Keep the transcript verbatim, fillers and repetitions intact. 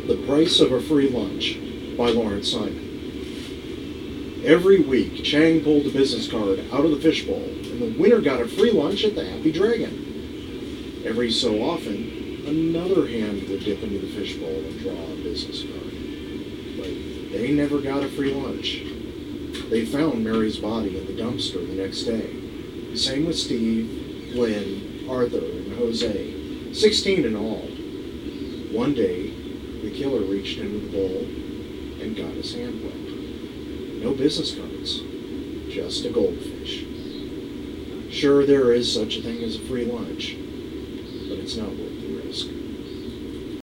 The Price of a Free Lunch by Lawrence Simon. Every week, Chang pulled a business card out of the fishbowl, and the winner got a free lunch at the Happy Dragon. Every so often, another hand would dip into the fishbowl and draw a business card. But they never got a free lunch. They found Mary's body in the dumpster the next day. Same with Steve, Lynn, Arthur, and Jose, sixteen in all. One day, the killer reached into the bowl and got his hand wet. No business cards, just a goldfish. Sure, there is such a thing as a free lunch, but it's not worth the risk.